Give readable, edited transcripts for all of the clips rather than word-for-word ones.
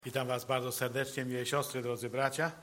Witam Was bardzo serdecznie, miłe siostry, drodzy bracia.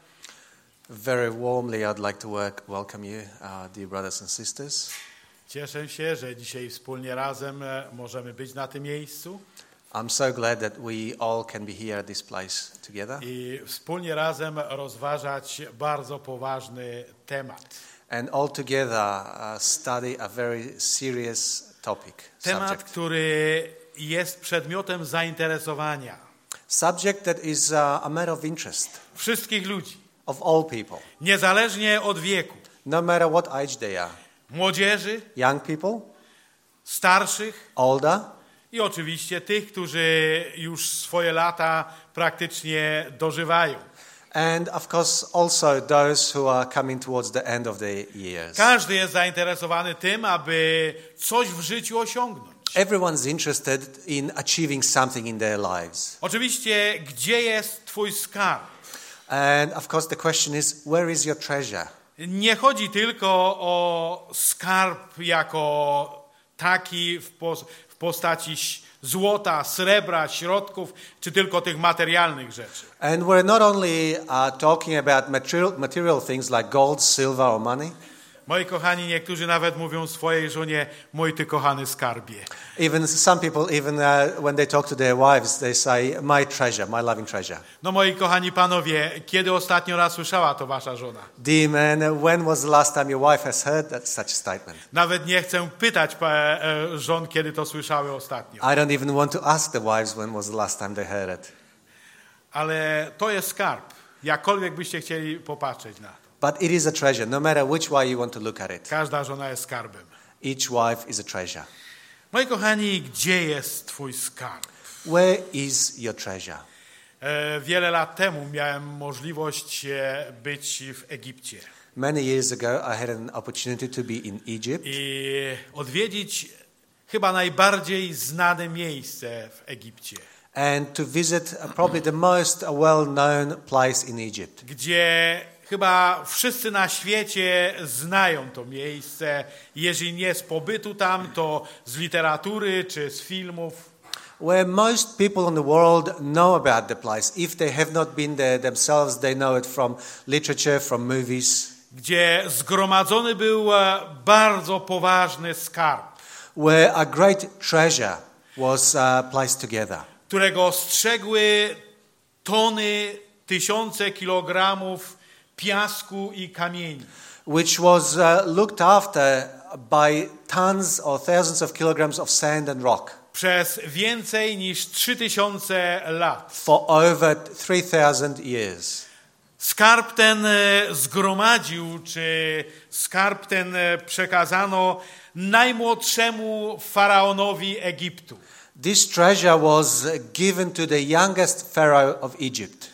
Very warmly, I'd like to welcome you, dear brothers and sisters. Cieszę się, że dzisiaj wspólnie razem możemy być na tym miejscu. I'm so glad that we all can be here at this place together. I wspólnie razem rozważać bardzo poważny temat. And all together study a very serious topic. Temat, Subject. który jest przedmiotem zainteresowania Subject that is a matter of interest wszystkich ludzi, of all people, niezależnie od wieku. no matter what age they are. Młodzieży, Young people, starszych older, i oczywiście tych, którzy już swoje lata praktycznie dożywają. and of course also those who are coming towards the end of their years. Każdy jest zainteresowany tym, aby coś w życiu osiągnąć. Everyone's interested in achieving something in their lives. Oczywiście, gdzie jest Twój skarb? And of course the question is, where is your treasure? Nie chodzi tylko o skarb jako taki w postaci złota, srebra, środków, czy tylko tych materialnych rzeczy. And we're not only talking about material things like gold, silver or money. Moi kochani, niektórzy nawet mówią swojej żonie, mój ty kochany skarbie. Even some people, when they talk to their wives, they say, my treasure, my loving treasure. No moi kochani panowie, kiedy ostatnio raz słyszała to wasza żona? Dear man, when was the last time your wife has heard such a statement? Nawet nie chcę pytać żon, kiedy to słyszały ostatnio. I don't even want to ask the wives when was the last time they heard it. Ale to jest skarb, jakkolwiek byście chcieli popatrzeć na to. But it is a treasure, no matter which way you want to look at it. Każda żona jest skarbem. Each wife is a treasure. Moi kochani, gdzie jest twój skarb? Where is your treasure? Wiele lat temu miałem możliwość być w Egipcie. Many years ago, I had an opportunity to be in Egypt I odwiedzić chyba najbardziej znane miejsce w Egipcie, and to visit probably the most well-known place in Egypt, gdzie chyba wszyscy na świecie znają to miejsce, jeżeli nie z pobytu tam, to z literatury czy z filmów. where most people in the world know about the place. If they have not been there themselves, they know it from literature, from movies, Gdzie zgromadzony był bardzo poważny skarb, where a great treasure was placed together, którego strzegły tony, tysiące kilogramów piasku i kamieni. which was looked after by tons or thousands of kilograms of sand and rock Przez więcej niż 3000 lat. for over 3,000 years. Skarb ten zgromadził, czy skarb ten przekazano najmłodszemu faraonowi Egiptu. This treasure was given to the youngest pharaoh of Egypt.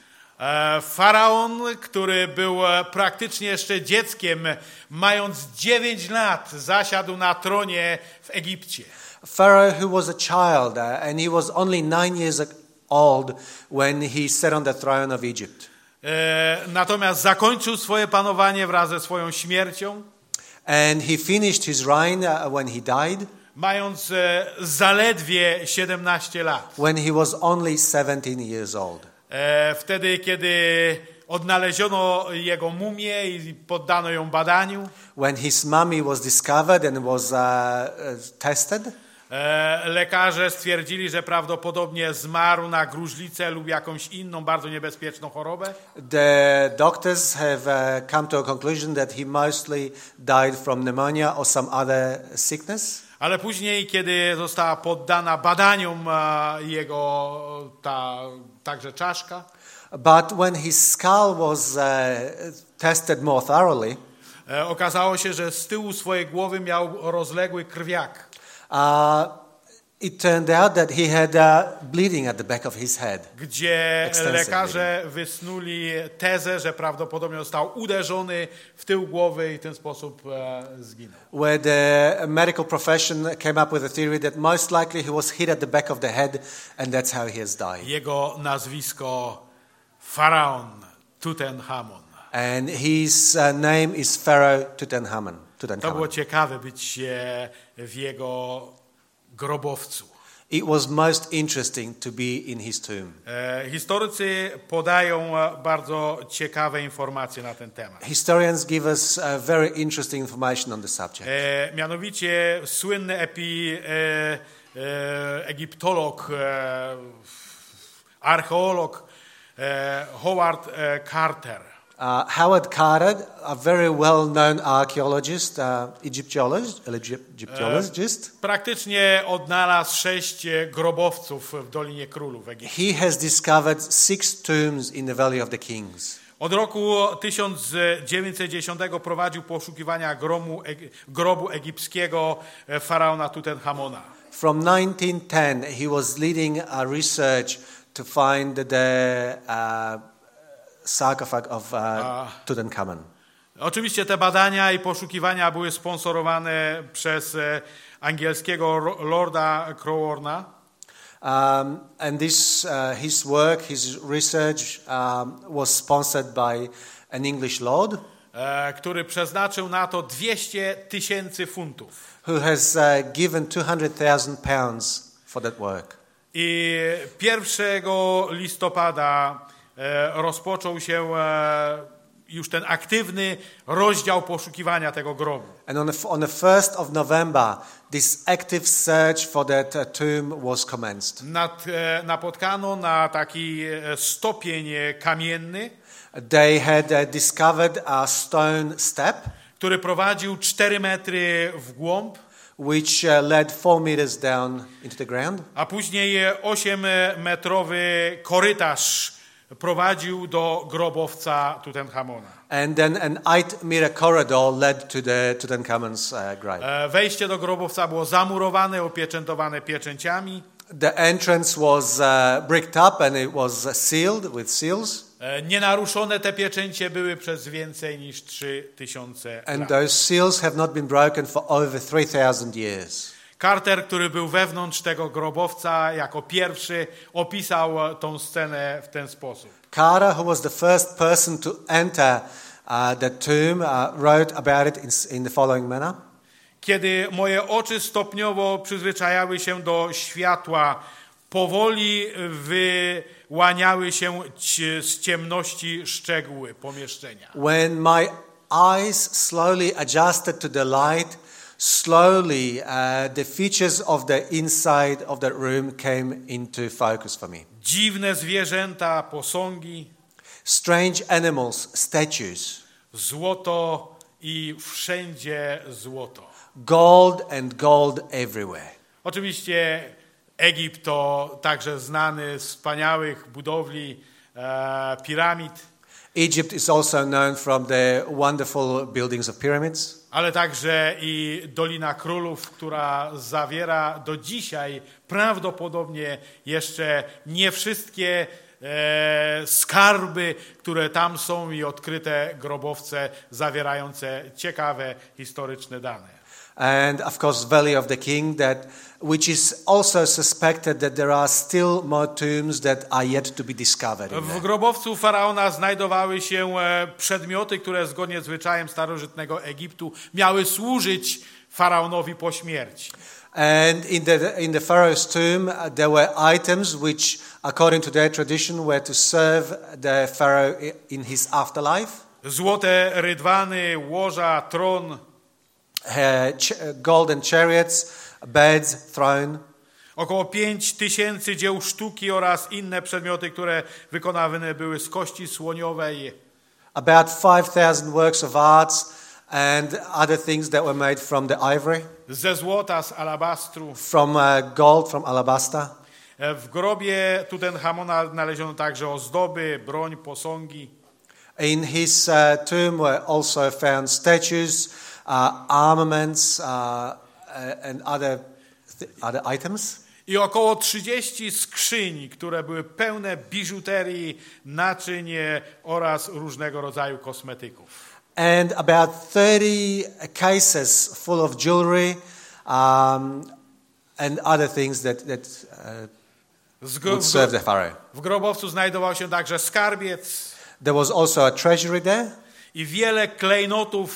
Faraon, który był praktycznie jeszcze dzieckiem, mając 9 lat, zasiadł na tronie w Egipcie. Pharaoh who was a child and he was only 9 years old when he sat on the throne of Egypt. Natomiast zakończył swoje panowanie wraz ze swoją śmiercią, And he finished his reign when he died, mając zaledwie 17 lat. when he was only 17 years old. Wtedy, kiedy odnaleziono jego mumię i poddano ją badaniu, When his mummy was discovered and was tested, lekarze stwierdzili, że prawdopodobnie zmarł na gruźlicę lub jakąś inną bardzo niebezpieczną chorobę. the doctors have come to a conclusion that he mostly died from pneumonia or some other sickness. Ale później, kiedy została poddana badaniom jego także czaszka, But when his skull was tested more thoroughly, okazało się, że z tyłu swojej głowy miał rozległy krwiak. it turned out that he had bleeding at the back of his head. Gdzie Extensive lekarze wysnuli tezę, że prawdopodobnie został uderzony w tył głowy i w ten sposób zginął. Where the medical profession came up with a theory that most likely he was hit at the back of the head and that's how he has died. Jego nazwisko Faraon Tutenchamon. And his name is Pharaoh Tutankhamun. To było ciekawe być w jego grobowcu. it was most interesting to be in his tomb. Historycy podają bardzo ciekawe informacje na ten temat. Historians give us very interesting information on the subject. Mianowicie słynny egiptolog, archeolog Howard Carter. Howard Carter, a very well-known archaeologist, Egyptologist. Praktycznie odnalazł 6 grobowców w Dolinie Królów w Egipcie. He has discovered 6 tombs in the Valley of the Kings. Od roku 1910 prowadził poszukiwania grobu egipskiego faraona Tutenchamona. From 1910, he was leading a research to find the sarcophag of Tutankhamun. Oczywiście te badania i poszukiwania były sponsorowane przez angielskiego Lorda Crowhorna. And this, his work, his research was sponsored by an English lord, który przeznaczył na to 200,000 funtów. who has given £200,000 for that work. I 1 listopada rozpoczął się już ten aktywny rozdział poszukiwania tego grobu. And on the 1st of November, this active search for that tomb was commenced. Napotkano na taki stopień kamienny, They had discovered a stone step, który prowadził 4 metry w głąb, which led 4 meters down into the ground. a później 8-metrowy korytarz prowadził do grobowca Tutenchamona. And then an 8-meter corridor led to the Tutankhamun's grave. Wejście do grobowca było zamurowane, opieczętowane pieczęciami. The entrance was bricked up and it was sealed with seals. Nienaruszone te pieczęcie były przez więcej niż 3000 And lat. those seals have not been broken for over 3,000 years. Carter, który był wewnątrz tego grobowca, jako pierwszy opisał tą scenę w ten sposób. Carter, who was the first person to enter the tomb, wrote about it in the following manner. Kiedy moje oczy stopniowo przyzwyczajały się do światła, powoli wyłaniały się z ciemności szczegóły pomieszczenia. When my eyes slowly adjusted to the light, slowly the features of the inside of that room came into focus for me. Dziwne zwierzęta, posągi, Strange animals, statues, złoto i wszędzie złoto. gold and gold everywhere. Oczywiście Egipt to także znany z wspaniałych budowli piramid, Egypt is also known from the wonderful buildings of pyramids, ale także i Dolina Królów, która zawiera do dzisiaj prawdopodobnie jeszcze nie wszystkie skarby, które tam są i odkryte grobowce zawierające ciekawe historyczne dane. and of course Valley of the King, which is also suspected that there are still more tombs that are yet to be discovered in W there. grobowcu faraona znajdowały się przedmioty, które zgodnie z zwyczajem starożytnego Egiptu miały służyć faraonowi po śmierci. And in the Pharaoh's tomb, there were items which, according to their tradition, were to serve the Pharaoh in his afterlife. Złote rydwany, łoża, tron, Golden chariots, beds, throne. około 5,000 dzieł sztuki oraz inne przedmioty, które wykonane były z kości słoniowej. About 5,000 works of arts and other things that were made from the ivory, Ze złota, z alabastru. from gold, from alabaster. W grobie Tutenchamona znaleziono także ozdoby, broń, posągi. In his tomb were also found statues, armaments, and other items. I około 30 skrzyń, które były pełne biżuterii, naczyń oraz różnego rodzaju kosmetyków. And about 30 cases full of jewelry and other things that would serve the pharaoh. W grobowcu znajdował się także skarbiec There was also a treasury there, i wiele klejnotów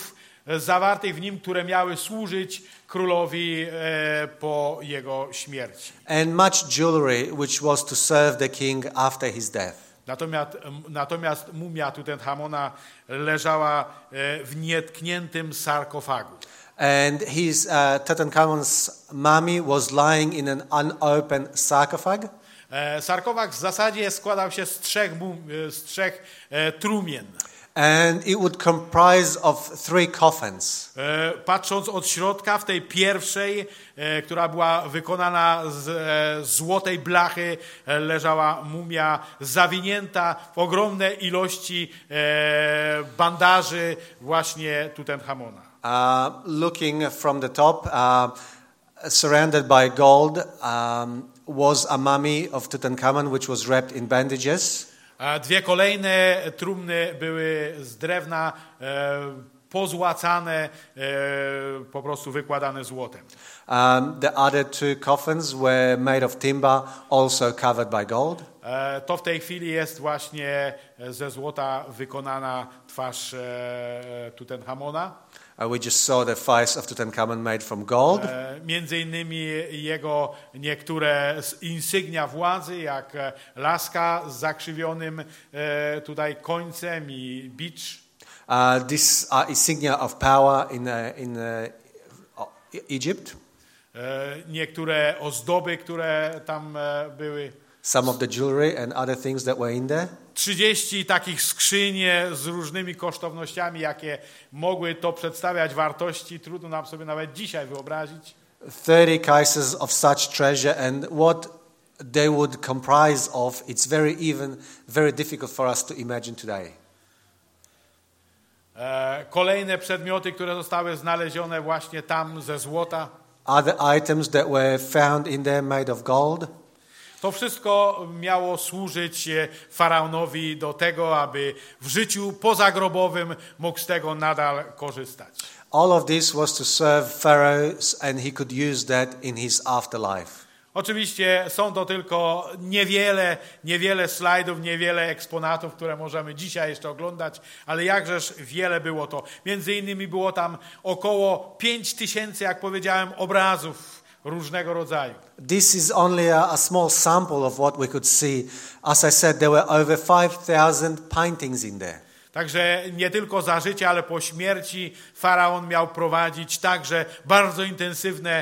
zawartych w nim, które miały służyć królowi po jego śmierci. And much jewelry which was to serve the king after his death. Natomiast mumia Tutenchamona leżała w nietkniętym sarkofagu. And Tutankhamun's mummy was lying in an unopened sarcophag. Sarkofag w zasadzie składał się z trzech trumien. And it would comprise of 3 coffins. Patrząc od środka, w tej pierwszej, która była wykonana z złotej blachy, leżała mumia zawinięta w ogromne ilości bandaży właśnie Tutenchamona. Looking from the top, surrounded by gold, was a mummy of Tutankhamun which was wrapped in bandages. A 2 kolejne trumny były z drewna, pozłacane, po prostu wykładane złotem. The other 2 coffins were made of timber, also covered by gold. To w tej chwili jest właśnie ze złota wykonana twarz Tutenchamona. We just saw the face of Tutankhamun made from gold. Między innymi jego niektóre insygnia władzy, jak laska z zakrzywionym tutaj końcem i bicz. These are insignia of power in Egypt. Niektóre ozdoby, które tam były. Some of the jewelry and other things that were in there. 30 takich skrzyń z różnymi kosztownościami, jakie mogły to przedstawiać wartości, trudno nam sobie nawet dzisiaj wyobrazić. 30 cases of such treasure, and what they would comprise of, it's very difficult for us to imagine today. Kolejne przedmioty, które zostały znalezione właśnie tam ze złota. Other items that were found in there made of gold. To wszystko miało służyć faraonowi do tego, aby w życiu pozagrobowym mógł z tego nadal korzystać. All of this was to serve Pharaoh, and he could use that in his afterlife. Oczywiście są to tylko niewiele slajdów, niewiele eksponatów, które możemy dzisiaj jeszcze oglądać, ale jakżeż wiele było to. Między innymi było tam około 5000, jak powiedziałem, obrazów różnego rodzaju. This is only a small sample of what we could see. As I said, there were over 5,000 paintings in there. Także nie tylko za życia, ale po śmierci faraon miał prowadzić także bardzo intensywne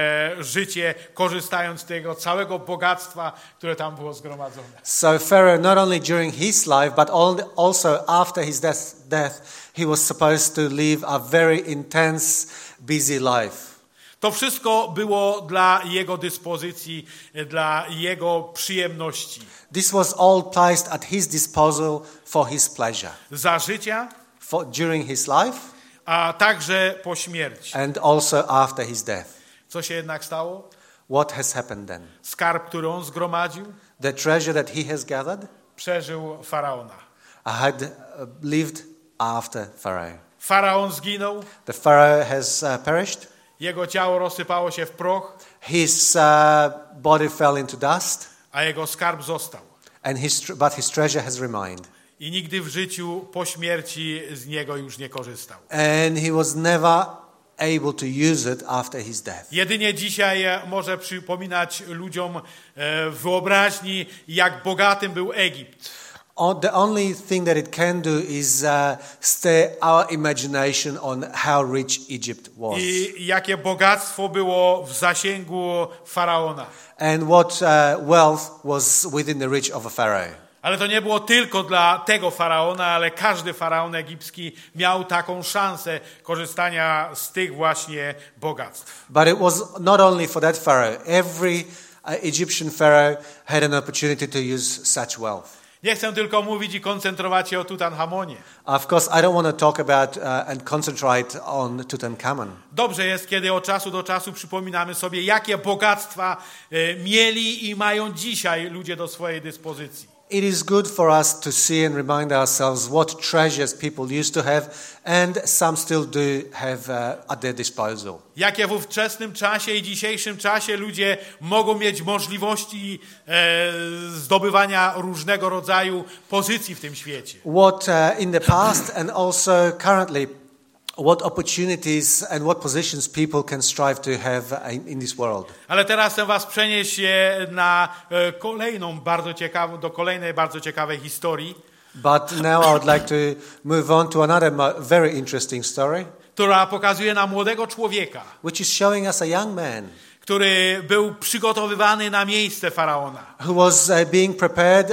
życie, korzystając z tego całego bogactwa, które tam było zgromadzone. So Pharaoh, not only during his life, but also after his death, he was supposed to live a very intense, busy life. To wszystko było dla jego dyspozycji, dla jego przyjemności. This was all placed at his disposal for his pleasure. Za życia, During his life, a także po śmierci. and also after his death. Co się jednak stało? What has happened then? Skarb, który on zgromadził, The treasure that he has gathered przeżył faraona. had lived after Pharaoh. Faraon zginął, The Pharaoh has perished. jego ciało rozsypało się w proch, His body fell into dust, a jego skarb został. but his treasure has remained. I nigdy w życiu po śmierci z niego już nie korzystał. And he was never able to use it after his death. Jedynie dzisiaj może przypominać ludziom w wyobraźni, jak bogatym był Egipt. The only thing that it can do is stir our imagination on how rich Egypt was. I jakie bogactwo było w zasięgu faraona. And what wealth was within the reach of a pharaoh. Ale to nie było tylko dla tego faraona, ale każdy faraon egipski miał taką szansę korzystania z tych właśnie bogactw. But it was not only for that pharaoh. Every Egyptian pharaoh had an opportunity to use such wealth. Nie chcę tylko mówić i koncentrować się o Tutanchamonie. Of course, I don't want to talk about and concentrate on Tutankhamun. Dobrze jest, kiedy od czasu do czasu przypominamy sobie, jakie bogactwa mieli i mają dzisiaj ludzie do swojej dyspozycji. It is good for us to see and remind ourselves what treasures people used to have and some still do have at their disposal. Jakie w ówczesnym czasie i dzisiejszym czasie ludzie mogą mieć możliwości zdobywania różnego rodzaju pozycji w tym świecie. What in the past and also currently what opportunities and what positions people can strive to have in this world. Ale teraz chcę was przenieść na do kolejnej bardzo ciekawej historii, But now I would like to move on to another very interesting story, która pokazuje nam młodego człowieka, which is showing us a young man który był przygotowywany na miejsce faraona. who was being prepared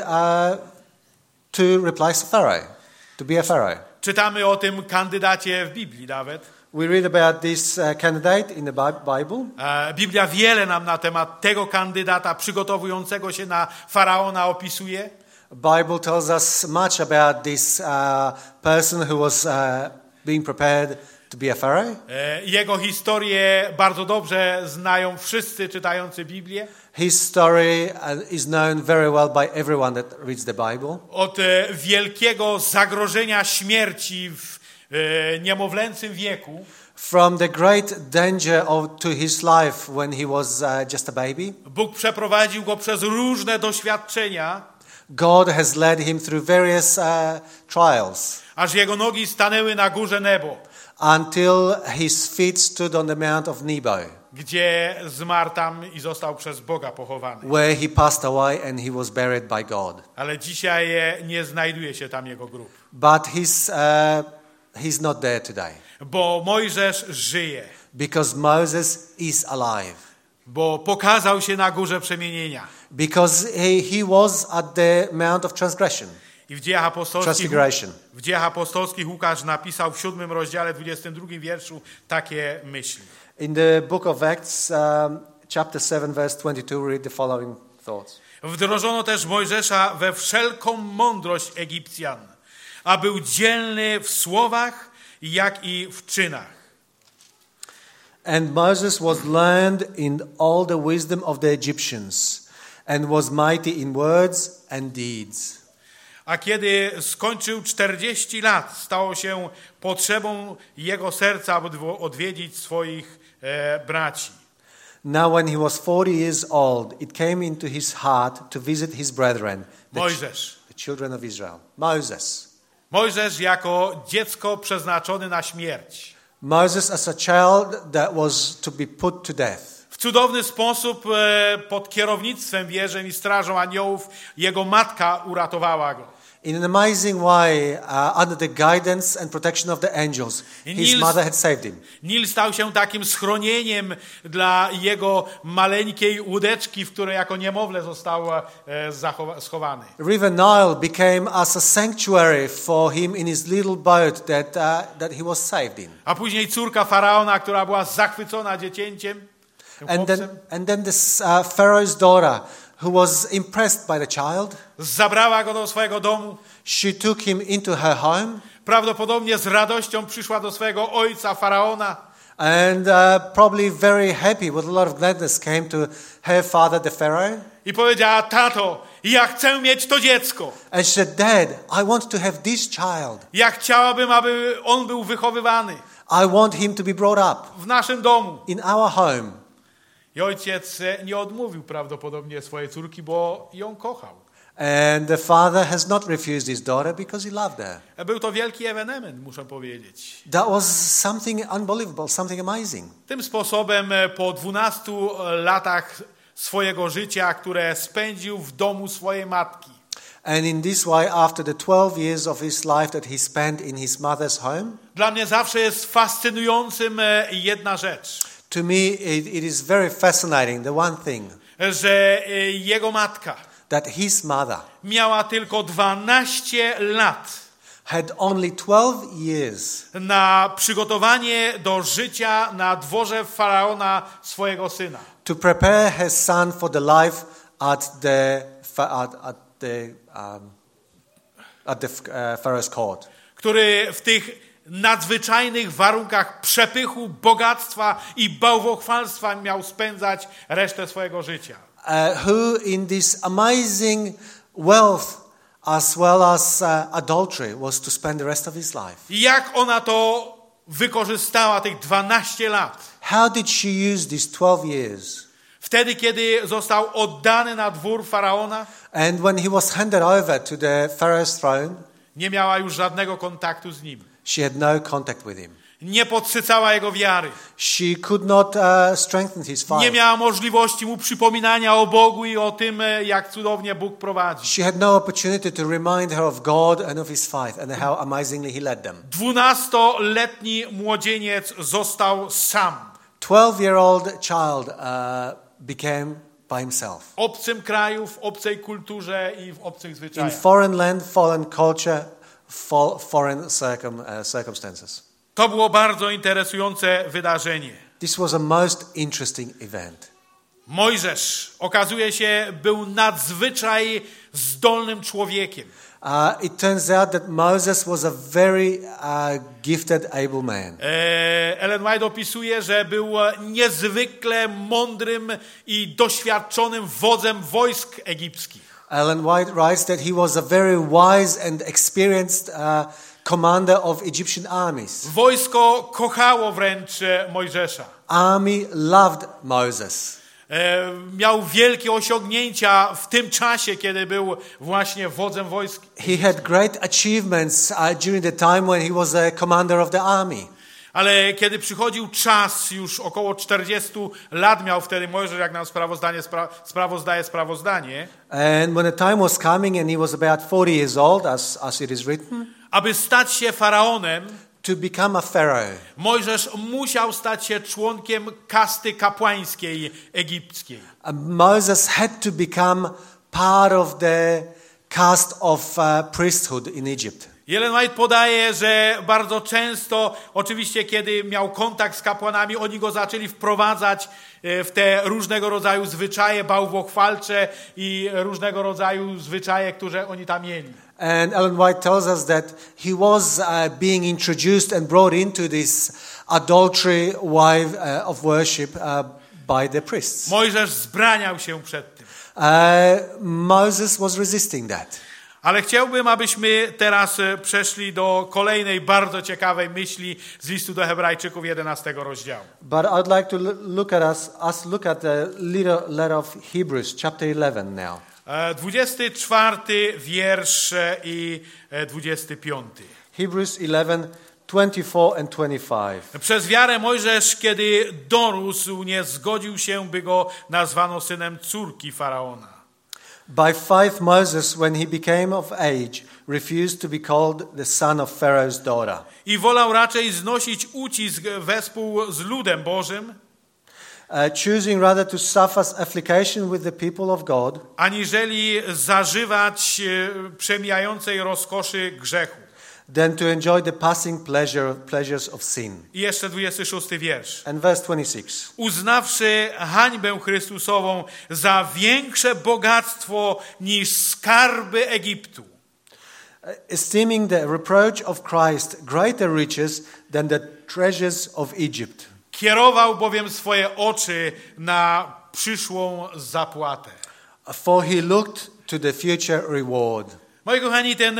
to replace Pharaoh, to be a Pharaoh. Czytamy o tym kandydacie w Biblii nawet. We read about this candidate in the Bible. Biblia wiele nam na temat tego kandydata przygotowującego się na faraona opisuje. Bible tells us much about this person who was being prepared to be a Pharaoh. Jego historię bardzo dobrze znają wszyscy czytający Biblię. His story is known very well by everyone that reads the Bible. Od wielkiego zagrożenia śmierci w niemowlęcym wieku. From the great danger to his life when he was just a baby. Bóg przeprowadził go przez różne doświadczenia. God has led him through various trials. Aż jego nogi stanęły na górze Nebo. Until his feet stood on the Mount of Nebo. Gdzie zmarł tam i został przez Boga pochowany. Where he passed away and he was buried by God. Ale dzisiaj nie znajduje się tam jego grób. But he's not there today. Bo Mojżesz żyje. Because Moses is alive. Bo pokazał się na górze przemienienia. Because he was at the Mount of Transgression. I w Dziejach Apostolskich Łukasz napisał w 7 rozdziale 22 wierszu takie myśli. In the book of Acts, chapter 7, verse 22, read the following thoughts. Wdrożono też Mojżesza we wszelką mądrość Egipcjan, a był dzielny w słowach, jak i w czynach. And Moses was learned in all the wisdom of the Egyptians, and was mighty in words and deeds. A kiedy skończył 40 lat, stało się potrzebą jego serca, aby odwiedzić swoich braci. Now when he was 40 years old, it came into his heart to visit his brethren, the children of Israel. Mojżesz jako dziecko przeznaczone na śmierć. Moses as a child that was to be put to death. W cudowny sposób pod kierownictwem wierzeń i strażą aniołów jego matka uratowała go. In an amazing way, under the guidance and protection of the angels, his mother had saved him. Nil stał się takim schronieniem dla jego maleńkiej łódeczki, w której jako niemowlę został schowany. River Nile became as a sanctuary for him in his little boat that he was saved in. A później córka faraona, która była zachwycona dziecięciem. And then this Pharaoh's daughter, who was impressed by the child, zabrała go do swojego domu. She took him into her home. Prawdopodobnie z radością przyszła do swojego ojca faraona. And probably very happy, with a lot of gladness, came to her father, the Pharaoh. I powiedziała: tato, ja chcę mieć to dziecko. And she said, Dad, I want to have this child. Ja chciałabym, aby on był wychowywany. I want him to be brought up. W naszym domu. In our home. I ojciec nie odmówił prawdopodobnie swojej córki, bo ją kochał. And the father has not refused his daughter because he loved her. Był to wielki ewenement, muszę powiedzieć. That was something unbelievable, something amazing. Tym sposobem po 12 latach swojego życia, które spędził w domu swojej matki. And in this way, after the 12 years of his life that he spent in his mother's home. Dla mnie zawsze jest fascynującym jedna rzecz. To me, it is very fascinating, the one thing. Że jego matka that his mother miała tylko 12 lat had only 12 years na przygotowanie do życia na dworze faraona swojego syna. To prepare her son for the life at the Pharaoh's court. Który w tych nadzwyczajnych warunkach przepychu, bogactwa i bałwochwalstwa miał spędzać resztę swojego życia. Who in this amazing wealth as well as adultery was to spend the rest of his life. I jak ona to wykorzystała tych 12 lat? How did she use these 12 years? Wtedy, kiedy został oddany na dwór faraona, and when he was handed over to the Pharaoh's throne, nie miała już żadnego kontaktu z nim. She had no contact with him. nie podsycała jego wiary. She could not strengthen his faith. Nie miała możliwości mu przypominania o Bogu i o tym, jak cudownie Bóg prowadzi. She had no opportunity to remind her of God and of his faith and how amazingly he led them. 12-letni młodzieniec został sam. 12-year-old child became by himself. W obcym kraju, w obcej kulturze i w obcych In zwyczajach. foreign land, foreign culture, foreign circumstances. To było bardzo interesujące wydarzenie. This was a most interesting event. Mojżesz, okazuje się, był nadzwyczaj zdolnym człowiekiem. It turns out that Moses was a very gifted, able man. Ellen White opisuje, że był niezwykle mądrym i doświadczonym wodzem wojsk egipskich. Ellen White writes that he was a very wise and experienced commander of Egyptian armies. Wojsko kochało wręcz Mojżesza. Army loved Moses. Miał wielkie osiągnięcia w tym czasie, kiedy był właśnie wodzem wojsk. He had great achievements during the time when he was a commander of the army. Ale kiedy przychodził czas, już około 40 lat miał wtedy Mojżesz, jak nam sprawozdanie, And when the time was coming and he was about 40 years old, as it is written, aby stać się faraonem, to become a pharaoh. Mojżesz musiał stać się członkiem kasty kapłańskiej egipskiej. Moses had to become part of the caste of priesthood in Egypt. Ellen White podaje, że bardzo często, oczywiście kiedy miał kontakt z kapłanami, oni go zaczęli wprowadzać w te różnego rodzaju zwyczaje bałwochwalcze i różnego rodzaju zwyczaje, które oni tam mieli. And Ellen White tells us that he was being introduced and brought into this adultery way of worship by the priests. Mojżesz zbraniał się przed tym. Moses was resisting that. Ale chciałbym, abyśmy teraz przeszli do kolejnej bardzo ciekawej myśli z listu do Hebrajczyków 11 rozdziału. But I'd like to look at the letter of Hebrews, chapter 11 now. 24 wiersz i 25. Hebrews 11, 24 and 25. Przez wiarę Mojżesz, kiedy dorósł, nie zgodził się, by go nazwano synem córki Faraona. By faith Moses, when he became of age, refused to be called the son of Pharaoh's daughter. I wolał raczej znosić ucisk wespół z ludem Bożym, choosing rather to suffer affliction with the people of God, aniżeli zażywać przemijającej rozkoszy grzechu. than to enjoy the passing pleasures of sin. I jeszcze 26 wiersz. And verse 26. Uznawszy hańbę Chrystusową za większe bogactwo niż skarby Egiptu. Esteeming the reproach of Christ greater riches than the treasures of Egypt. Kierował bowiem swoje oczy na przyszłą zapłatę. For he looked to the future reward. Moi kochani, ten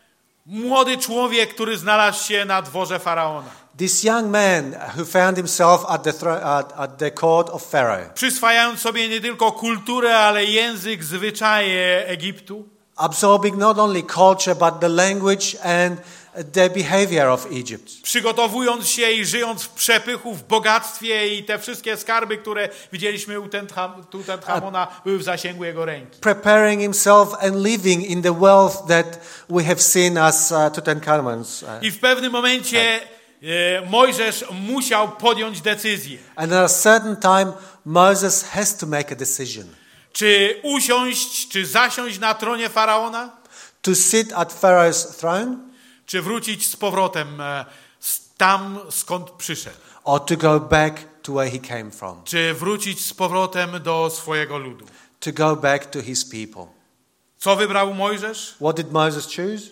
młody człowiek, który znalazł się na dworze Faraona. This young man who found himself at the court of Pharaoh. Przyswajając sobie nie tylko kulturę, ale język, zwyczaje Egiptu. Absorbing not only culture but the language and the behavior of Egypt. Przygotowując się i żyjąc w przepychu, w bogactwie i te wszystkie skarby, które widzieliśmy u Tutanchamona, były w zasięgu jego ręki. Preparing himself and living in the wealth that we have seen as Tutankhamun's. I w pewnym momencie Mojżesz musiał podjąć decyzję. And at a certain time Moses has to make a decision. Czy usiąść, czy zasiąść na tronie Faraona? To sit at Pharaoh's throne? Czy wrócić z powrotem tam, skąd przyszedł? Or to go back to where he came from? Czy wrócić z powrotem do swojego ludu? To go back to his people. Co wybrał Mojżesz? What did Moses choose?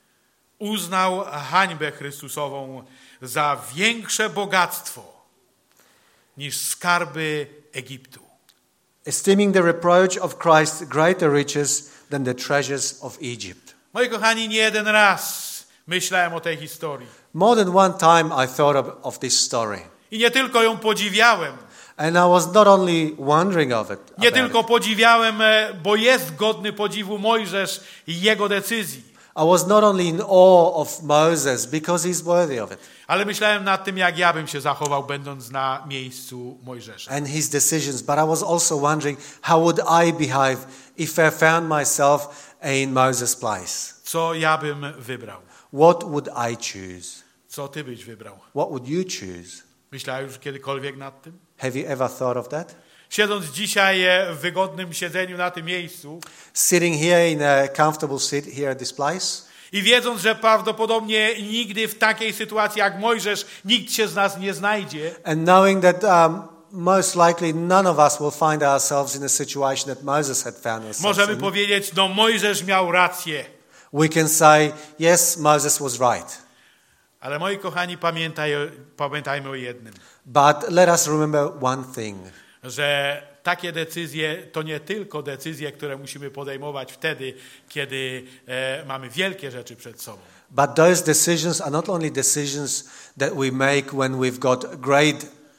Uznał hańbę Chrystusową za większe bogactwo niż skarby Egiptu. Esteeming the reproach of Christ greater riches than the treasures of Egypt. Moi kochani, nie jeden raz myślałem o tej historii. More than one time I thought of this story. I nie tylko ją podziwiałem. And I was not only wondering of it. Nie tylko podziwiałem, bo jest godny podziwu Mojżesz i jego decyzji. I was not only in awe of Moses because he's worthy of it Ale myślałem nad tym, jak ja bym się zachował, będąc na miejscu Mojżesza. and his decisions, but I was also wondering how would I behave if I found myself in Moses' place? Co ja bym wybrał? What would I choose? Co ty byś wybrał? What would you choose? Myślałeś już kiedykolwiek nad tym? Have you ever thought of that? Siedząc dzisiaj w wygodnym siedzeniu na tym miejscu Sitting here in a comfortable seat here at this place i wiedząc, że prawdopodobnie nigdy w takiej sytuacji jak Mojżesz nikt się z nas nie znajdzie, and knowing that most likely none of us will find ourselves in a situation that Moses had found himself możemy in, powiedzieć, no Mojżesz miał rację. we can say, yes, Moses was right. Ale moi kochani, pamiętajmy o jednym, But let us remember one thing. że takie decyzje to nie tylko decyzje, które musimy podejmować wtedy, kiedy mamy wielkie rzeczy przed sobą. But those decisions are not only decisions that we make when we've got great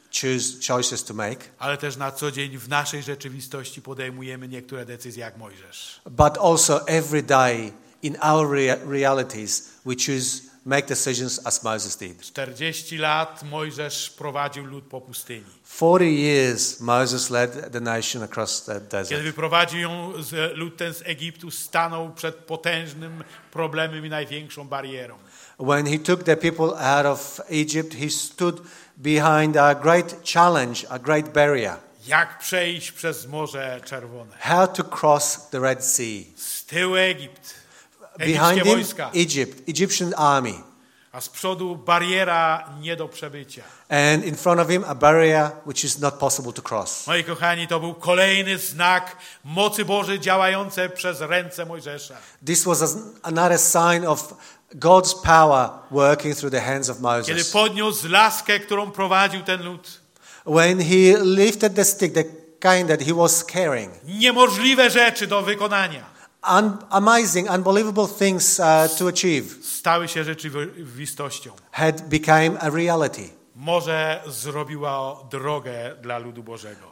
choices to make, Ale też na co dzień w naszej rzeczywistości podejmujemy niektóre decyzje jak Mojżesz. but also every day in our realities we make decisions as Moses did. 40 lat Mojżesz prowadził lud po pustyni. 40 years Moses led the nation across the Kiedy desert. wyprowadził lud ten z Egiptu, stanął przed potężnym problemem i największą barierą. When he took the people out of Egypt, he stood behind a great challenge, a great barrier. Jak przejść przez Morze Czerwone? How to cross the Red Sea. Z tyłu Egipt, Behind egipskie him, wojska, Egyptian army. a z przodu bariera nie do przebycia. And in front of him, a barrier which is not possible to cross. Moi kochani, to był kolejny znak mocy Bożej działającej przez ręce Mojżesza. This was another sign of God's power working through the hands of Kiedy Moses. podniósł laskę, którą prowadził ten lud. When he lifted the stick, the kind that he was carrying, Niemożliwe rzeczy do wykonania amazing, unbelievable things to achieve stały się rzeczywistością. had become a reality. Morze zrobiło drogę dla ludu Bożego.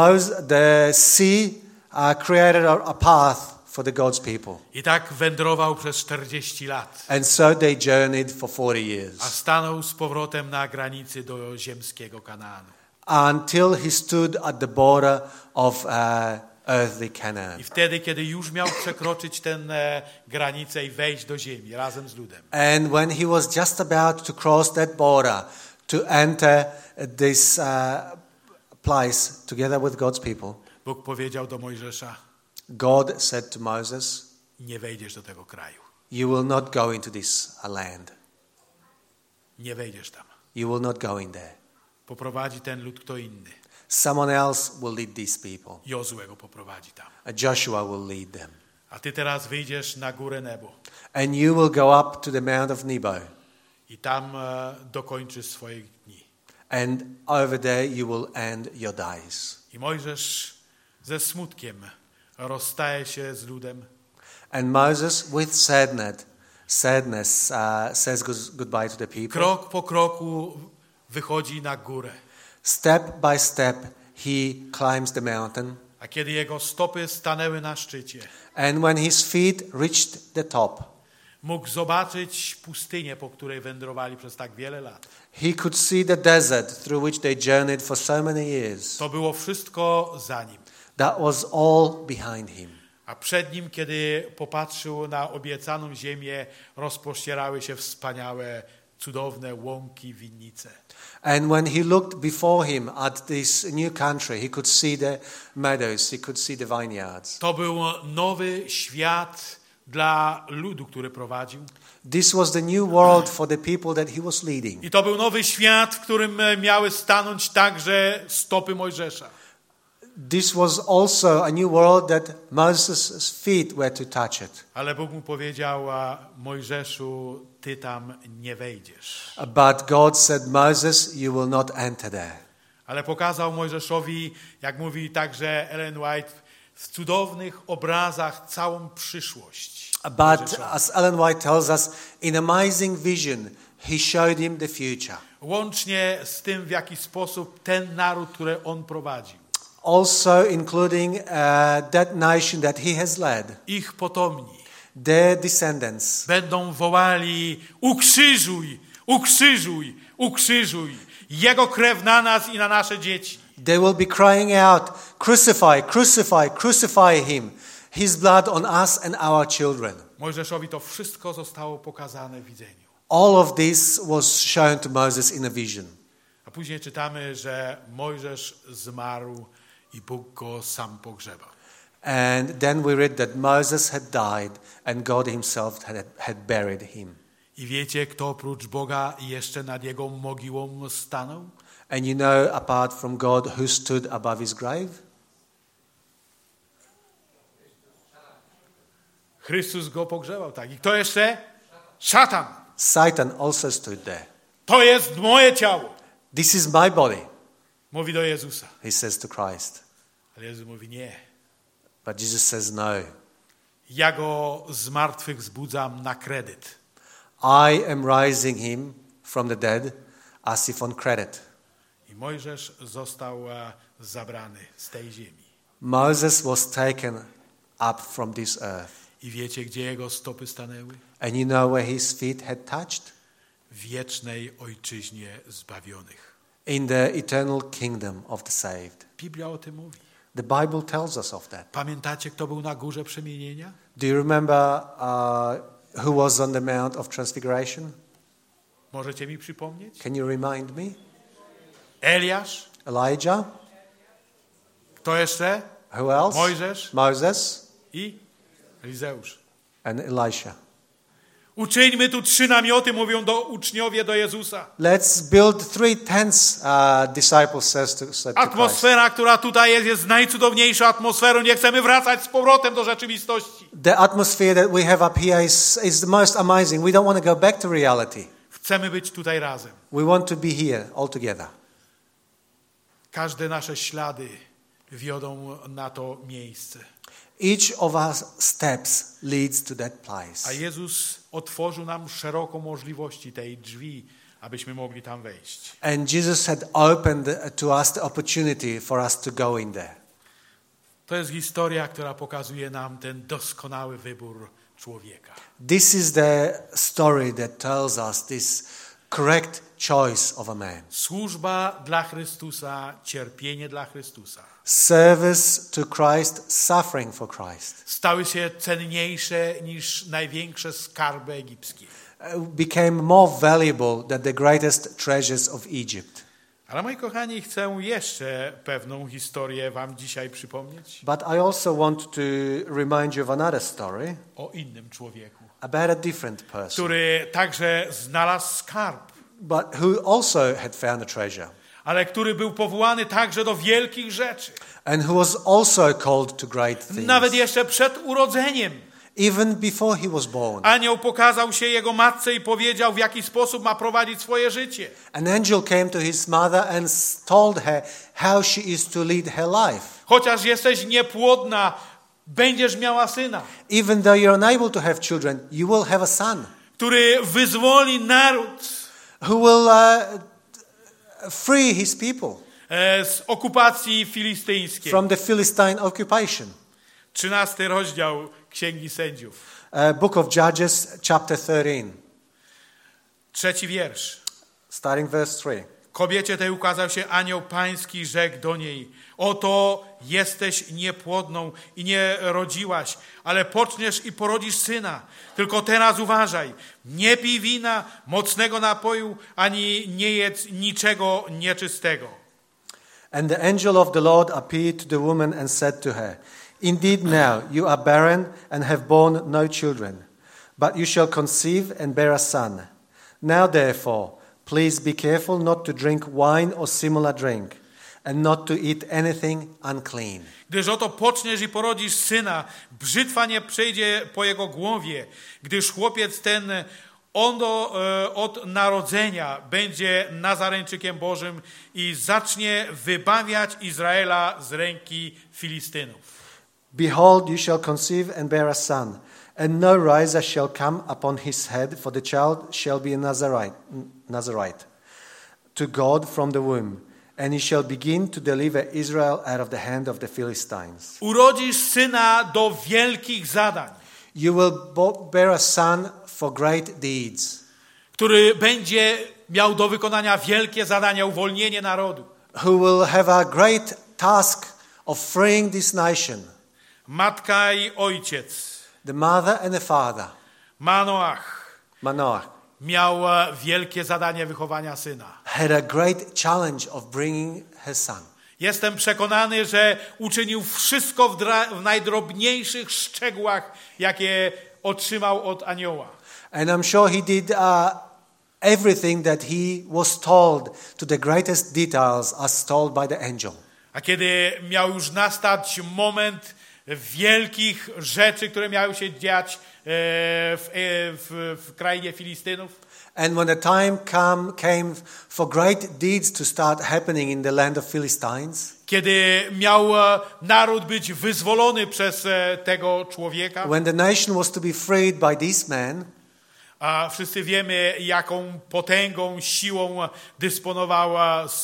The sea created a path for the God's people. I tak wędrował przez 40 lat. And so they journeyed for 40 A years stanął z powrotem na granicy do ziemskiego Kanaanu. until he stood at the border of earthly Canaan. I wtedy, kiedy już miał przekroczyć tę granicę i wejść do ziemi razem z ludem. And when he was just about to cross that border to enter this place together with God's people, Bóg powiedział do Mojżesza, God said to Moses, nie wejdziesz do tego kraju. you will not go into this land. Nie wejdziesz tam. You will not go in there. Poprowadzi ten lud kto inny. Someone else will lead these people. Jozue go poprowadzi tam. Joshua will lead them. A ty teraz wyjdziesz na górę Nebo And you will go up to the Mount of Nebo. i tam dokończysz swoich dni. And over there you will end your days. I Mojżesz ze smutkiem rozstaje się z ludem. And Moses, with sadness says goodbye to the people. Krok po kroku wychodzi na górę. Step by step he climbs the mountain. A kiedy jego stopy stanęły na szczycie, And when his feet reached the top, mógł zobaczyć pustynię, po której wędrowali przez tak wiele lat. he could see the desert through which they journeyed for so many years. To było wszystko za nim. That was all behind him. A przed nim, kiedy popatrzył na obiecaną ziemię, rozpościerały się wspaniałe, cudowne łąki, winnice. And when he looked before him at this new country, he could see the meadows, he could see the vineyards. To był nowy świat dla ludu, który prowadził. This was the new world for the people that he was leading. I to był nowy świat, w którym miały stanąć także stopy Mojżesza. This was also a new world that Moses' feet were to touch it. Ale Bóg mu powiedział, Mojżeszu, ty tam nie wejdziesz. But God said, Moses, you will not enter there. Ale pokazał Mojżeszowi, jak mówi także Ellen White, w cudownych obrazach całą przyszłość. But as Ellen White tells us, in amazing vision, he showed him the future. Łącznie z tym, w jaki sposób ten naród, który on prowadził, Also including that nation that he has led. ich potomni, their descendants, będą wołali: ukrzyżuj, ukrzyżuj, ukrzyżuj Jego krew na nas i na nasze dzieci. they will be crying out, crucify, crucify, crucify him, his blood on us and our children. Mojżeszowi to wszystko zostało pokazane w widzeniu. All of this was shown to Moses in a vision. A później czytamy, że Mojżesz zmarł i Bóg go sam pogrzebał. And then we read that Moses had died and God himself had buried him. I wiecie, kto oprócz Boga jeszcze nad jego mogiłą stanął? And you know, apart from God, who stood above his grave? Chrystus go pogrzebał, tak. I kto jeszcze? Szatan. Satan also stood there. To jest moje ciało, This is my body, mówi do Jezusa. he says to Christ. Ale Jezus mówi: nie. But Jesus says no. Ja go z martwych zbudzam na kredyt. I am raising him from the dead as if on credit. I Mojżesz został zabrany z tej ziemi. Moses was taken up from this earth. I wiecie, gdzie jego stopy stanęły? And you know where his feet had touched? W wiecznej ojczyźnie zbawionych. In the eternal kingdom of the saved. Biblia o tym mówi. The Bible tells us of that. Pamiętacie, kto był na górze przemienienia? Do you remember who was on the Mount of Transfiguration? Możecie mi przypomnieć? Can you remind me? Eliasz? Elijah? Kto jeszcze? Who else? Mojżesz Moses i Elizeusz. and Elisha. Uczyńmy tu 3 namioty, mówią uczniowie do Jezusa. Let's build 3 tents, disciples said to Christ. Atmosfera, która tutaj jest najcudowniejszą atmosferą. Nie chcemy wracać z powrotem do rzeczywistości. The atmosphere that we have up here is the most amazing. We don't want to go back to reality. Chcemy być tutaj razem. We want to be here all together. Każde nasze ślady wiodą na to miejsce. Each of our steps leads to that A place. Jezus otworzył nam szeroko możliwości tej drzwi, abyśmy mogli tam wejść. And Jesus had opened to us the opportunity for us to go in there. To jest historia, która pokazuje nam ten doskonały wybór człowieka. This is the story that tells us this correct choice of a man. Służba dla Chrystusa, cierpienie dla Chrystusa Service to Christ, suffering for Christ. stały się cenniejsze niż największe skarby egipskie. Became more valuable than the greatest treasures of Egypt. Ale moi kochani, chcę jeszcze pewną historię wam dzisiaj przypomnieć But I also want to remind you of another story o innym człowieku, about a different person, który także znalazł skarb, but who also had found a treasure, ale który był powołany także do wielkich rzeczy. and who was also called to great things. Nawet jeszcze przed urodzeniem Even before he was born. anioł pokazał się jego matce i powiedział, w jaki sposób ma prowadzić swoje życie. An angel came to his mother and told her how she is to lead her life. Chociaż jesteś niepłodna, będziesz miała syna, Even though you're unable to have children, you will have a son który wyzwoli naród who will free his people z okupacji filistyńskiej. from the Philistine occupation. 13 rozdział Księgi Sędziów. Book of Judges, chapter 13, 3 wiersz. starting verse 3. Kobiecie tej ukazał się anioł pański, rzekł do niej: oto jesteś niepłodną i nie rodziłaś, ale poczniesz i porodzisz syna. Tylko teraz uważaj, nie pij wina, mocnego napoju, ani nie jedz niczego nieczystego. And the angel of the Lord appeared to the woman and said to her, Indeed now you are barren and have borne no children, but you shall conceive and bear a son. Now therefore, please be careful not to drink wine or similar drink, and not to eat anything unclean. Gdyż oto poczniesz i porodzisz syna, brzytwa nie przejdzie po jego głowie, gdyż chłopiec ten od narodzenia będzie Nazareńczykiem Bożym i zacznie wybawiać Izraela z ręki Filistynów. Behold, you shall conceive and bear a son, and no razor shall come upon his head, for the child shall be a Nazarite to God from the womb, and he shall begin to deliver Israel out of the hand of the Philistines. Urodzisz syna do wielkich zadań. You will bear a son for great deeds, który będzie miał do wykonania wielkie zadania, uwolnienie narodu. who will have a great task of freeing this nation. Matka i ojciec, The mother and the father, Manoach, miał wielkie zadanie wychowania syna. had a great challenge of bringing her son. Jestem przekonany, że uczynił wszystko w najdrobniejszych szczegółach, jakie otrzymał od anioła. And I'm sure he did everything that he was told to the greatest details as told by the angel. A kiedy miał już nastać moment wielkich rzeczy, które miały się dziać w krainie Filistynów, And when the time came for great deeds to start happening in the land of Philistines, kiedy miał naród być wyzwolony przez tego człowieka, when the nation was to be freed by this man, a wszyscy wiemy, jaką potęgą, siłą dysponował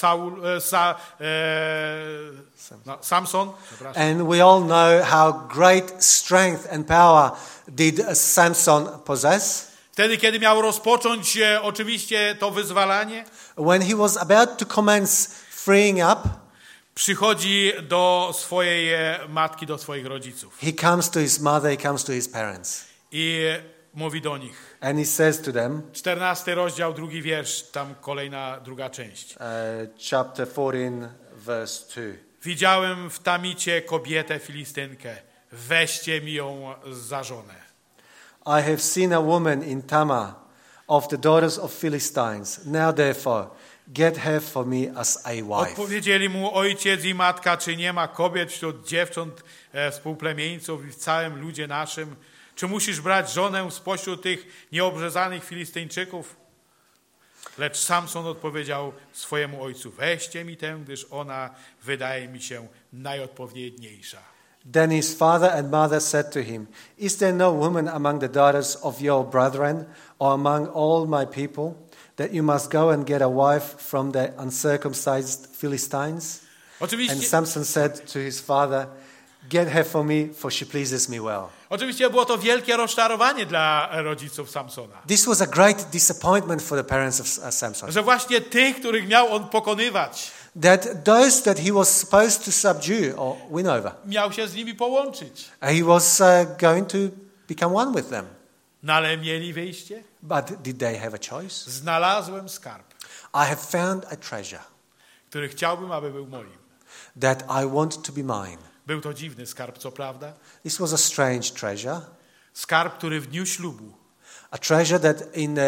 Samson. and we all know how great strength and power did Samson possess. Wtedy, kiedy miał rozpocząć oczywiście to wyzwalanie, When he was about to commence freeing up, przychodzi do swojej matki, do swoich rodziców he comes to his mother, he comes to his parents, i mówi do nich. and he says to them, 14 rozdział, 2 wiersz, tam kolejna druga część. chapter 14, verse 2. Widziałem w Tamicie kobietę Filistynkę, weźcie mi ją za żonę. I have seen a woman in Tamar of the daughters of Philistines. Now therefore, get her for me as a wife. Odpowiedzieli mu ojciec i matka, czy nie ma kobiet wśród dziewcząt współplemieńców i w całym ludzie naszym? Czy musisz brać żonę spośród tych nieobrzezanych Filistyńczyków? Lecz Samson odpowiedział swojemu ojcu, weźcie mi tę, gdyż ona wydaje mi się najodpowiedniejsza. Then his father and mother said to him, is there no woman among the daughters of your brethren or among all my people that you must go and get a wife from the uncircumcised Philistines? And Oczywiście, Samson said to his father, get her for me, for she pleases me well. oczywiście było to wielkie rozczarowanie dla rodziców Samsona. This was a great disappointment for the parents of Samson. Że właśnie tych, których miał on pokonywać, That those that he was supposed to subdue or win over, miał się z nimi połączyć. he was going to become one with them. No ale mieli wyjście? But did they have a choice? Znalazłem skarb, I have found a treasure który chciałbym, aby był moim. that I want to be mine. Był to dziwny skarb, co prawda. This was a strange treasure, Skarb, który w dniu ślubu a treasure that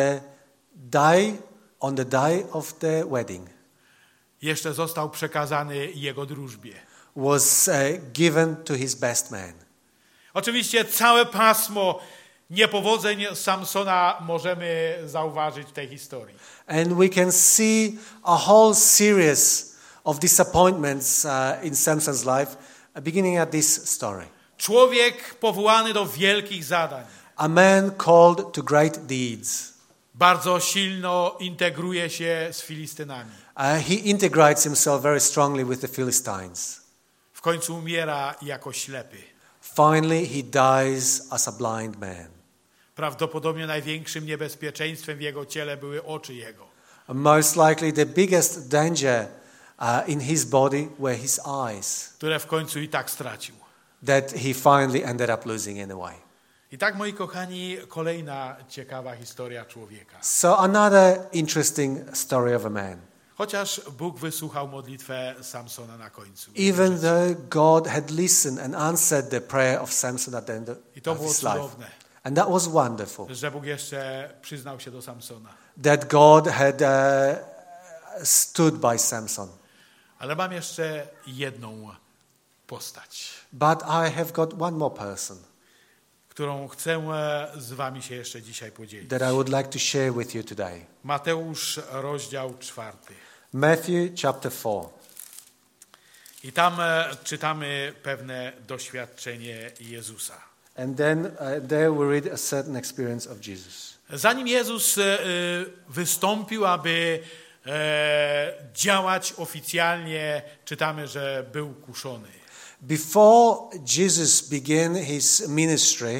on the day of the wedding, jeszcze został przekazany jego drużbie. was given to his best man. Oczywiście całe pasmo niepowodzeń Samsona możemy zauważyć w tej historii. And we can see a whole series of disappointments in Samson's life, beginning at this story. Człowiek powołany do wielkich zadań A man called to great deeds. bardzo silno integruje się z Filistynami. He integrates himself very strongly with the Philistines. W końcu umiera jako ślepy. Finally, he dies as a blind man. Prawdopodobnie największym niebezpieczeństwem w jego ciele były oczy jego. Most likely the biggest danger in his body were his eyes, Które w końcu i tak stracił. that he finally ended up losing anyway. I tak, moi kochani, kolejna ciekawa historia człowieka. So another interesting story of a man. Chociaż Bóg wysłuchał modlitwę Samsona na końcu. Even though God had listened and answered the prayer of Samson at the end I to of było his life. cudowne, And that was wonderful. że Bóg jeszcze przyznał się do Samsona. That God had stood by Samson. Ale mam jeszcze jedną postać, But I have got one more person którą chcę z wami się jeszcze dzisiaj podzielić. that I would like to share with you today. Mateusz, rozdział 4. Matthew chapter 4. I tam czytamy pewne doświadczenie Jezusa. And then there we read a certain experience of Jesus. Zanim Jezus wystąpił, aby działać oficjalnie, czytamy, że był kuszony. Before Jesus began his ministry,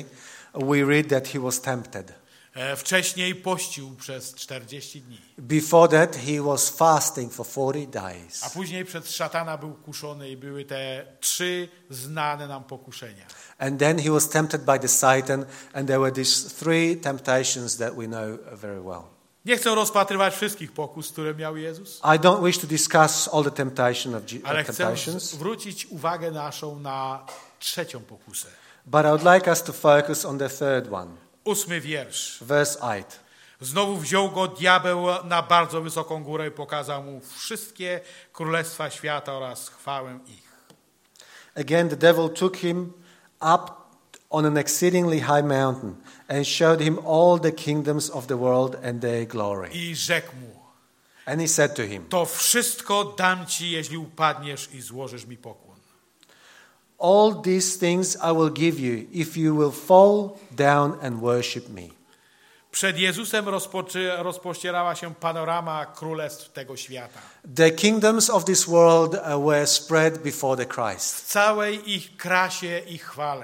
we read that he was tempted. Wcześniej pościł przez 40 dni. Before that, he was fasting for 40 days. A później przez szatana był kuszony i były te 3 znane nam pokuszenia. And then he was tempted by the Satan, and there were these 3 temptations that we know very well. Nie chcę rozpatrywać wszystkich pokus, które miał Jezus, I don't wish to discuss all the ale chcę temptations, zwrócić uwagę naszą na 3. pokusę. but I would like us to focus on the third one, 8 wiersz. verse 8. Znowu wziął go diabeł na bardzo wysoką górę i pokazał mu wszystkie królestwa świata oraz chwałę ich. Again, the devil took him up on an exceedingly high mountain and showed him all the kingdoms of the world and their glory. I rzekł mu: And he said to him, to wszystko dam ci, jeśli upadniesz i złożysz mi pokłon. all these things I will give you if you will fall down and worship me. Przed Jezusem rozpościerała się panorama królestw tego świata. The kingdoms of this world were spread before the Christ. W całej ich krasie i chwale.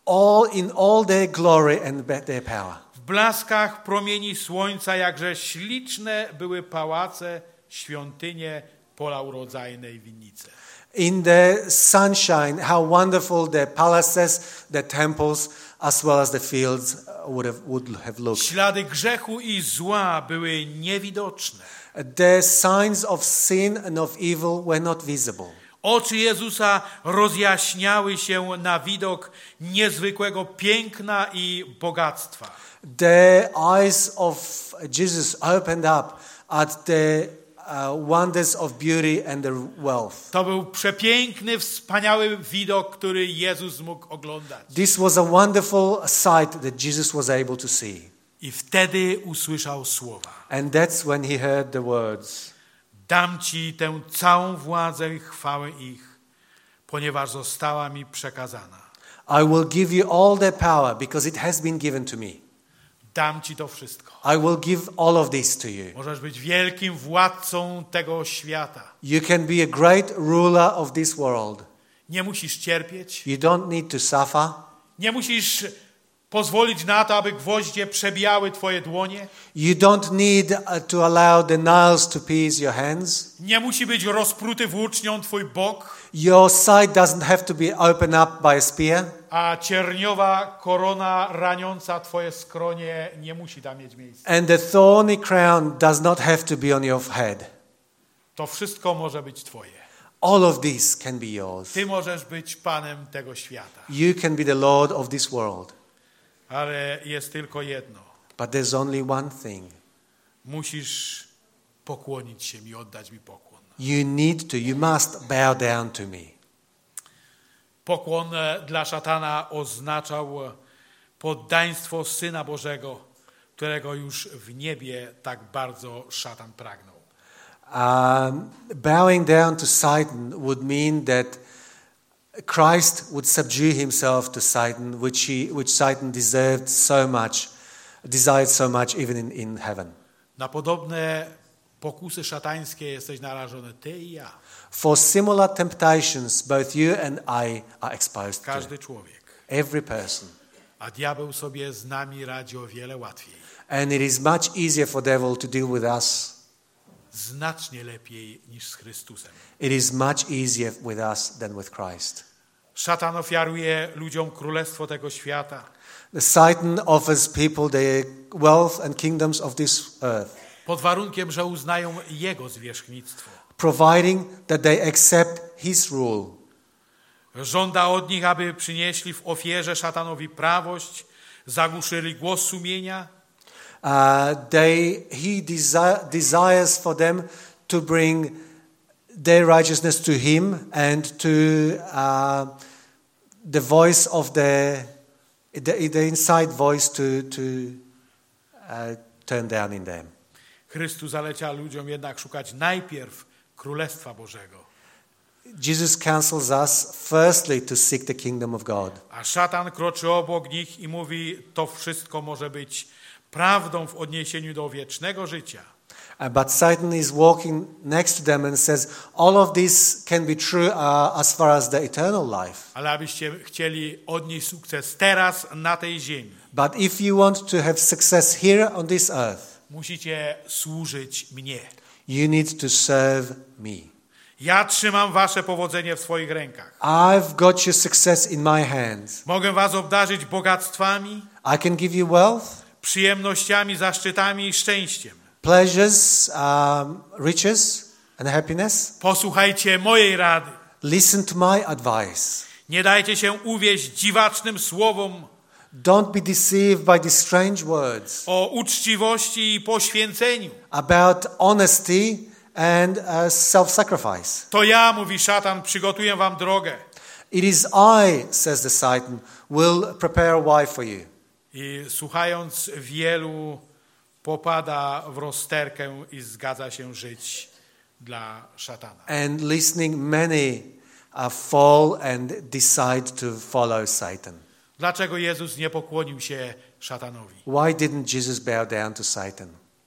In all their glory and their power. W blaskach promieni słońca, jakże śliczne były pałace, świątynie, pola urodzajne i winnice. In the sunshine, how wonderful the palaces, the temples, as well as the fields would have looked. Ślady grzechu i zła były niewidoczne. The signs of sin and of evil were not visible. Oczy Jezusa rozjaśniały się na widok niezwykłego piękna i bogactwa. The eyes of Jesus opened up at the wonders of beauty and the wealth. To był przepiękny, wspaniały widok, który Jezus mógł oglądać. This was a wonderful sight that Jesus was able to see. I wtedy usłyszał słowa: And that's when he heard the words. Dam ci tę całą władzę i chwałę ich, ponieważ została mi przekazana. I will give you all the power because it has been given to me. Dam ci to wszystko. I will give all of this to you. Możesz być wielkim władcą tego świata. You can be a great ruler of this world. Nie musisz cierpieć. You don't need to suffer. Nie musisz pozwolić na to, aby gwoździe przebijały twoje dłonie. You don't need to allow the nails to pierce your hands. Nie musi być rozpruty włócznią twój bok. Your side doesn't have to be opened up by a spear. A cierniowa korona raniąca twoje skronie nie musi tam mieć miejsca. And the thorny crown does not have to be on your head. To wszystko może być twoje. All of this can be yours. Ty możesz być panem tego świata. You can be the Lord of this world. Ale jest tylko jedno. But there's only one thing. Musisz pokłonić się mi, oddać mi pokłon. You must bow down to me. Pokłon dla szatana oznaczał poddaństwo Syna Bożego, którego już w niebie tak bardzo szatan pragnął. Bowing down to Satan would mean that Christ would subdue himself to Satan, which Satan desired so much even in heaven. Na podobne pokusy szatańskie jesteś narażony ty i ja. For similar temptations, both you and I are exposed to. Każdy człowiek. Every person. A diabeł sobie z nami radzi o wiele łatwiej. And it is much easier for devil to deal with us. Znacznie lepiej niż z Chrystusem. It is much easier with us than with Christ. Szatan ofiaruje ludziom królestwo tego świata. The Satan offers people the wealth and kingdoms of this earth, pod warunkiem, że uznają jego zwierzchnictwo. providing that they accept his rule. Żąda od nich, aby przynieśli w ofierze szatanowi prawość, zagłuszyli głos sumienia. He desires for them to bring their righteousness to him and to the voice of the inside voice to turn down in them. Chrystus zaleca ludziom jednak szukać najpierw Królestwa Bożego. Jesus counsels us firstly to seek the kingdom of God. A szatan kroczy obok nich i mówi, to wszystko może być prawdą w odniesieniu do wiecznego życia. But Satan is walking next to them and says, all of this can be true as far as the eternal life. Ale abyście chcieli odnieść sukces teraz na tej ziemi. But if you want to have success here on this earth, musicie służyć mnie. you need to serve me. Ja trzymam wasze powodzenie w swoich rękach. I've got your success in my hands. Mogę was obdarzyć bogactwami, I can give you wealth, przyjemnościami, zaszczytami i szczęściem. pleasures, riches, and happiness. Posłuchajcie mojej rady. Listen to my advice. Nie dajcie się uwieść dziwacznym słowom Don't be deceived by these strange words o uczciwości i poświęceniu. about honesty and self-sacrifice. To ja, mówi szatan, przygotuję wam drogę. It is I, says the Satan, will prepare a way for you. I słuchając wielu popada w rozterkę i zgadza się żyć dla szatana. And listening, many fall and decide to follow Satan. Dlaczego Jezus nie pokłonił się szatanowi? Why didn't Jesus bow down to Satan?